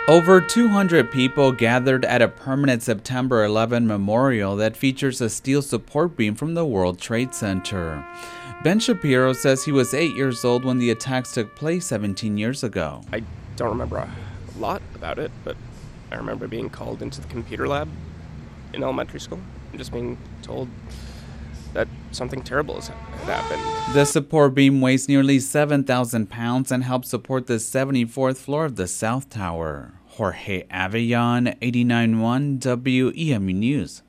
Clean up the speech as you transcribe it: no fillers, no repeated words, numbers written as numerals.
Over 200 people gathered at a permanent September 11 memorial that features a steel support beam from the World Trade Center. Ben Shapiro says he was 8 years old when the attacks took place 17 years ago. I don't remember a lot about it, but I remember being called into the computer lab in elementary school and just being told that something terrible had happened. The support beam weighs nearly 7,000 pounds and helps support the 74th floor of the South Tower. Jorge Avellon, 89.1 WEMU News.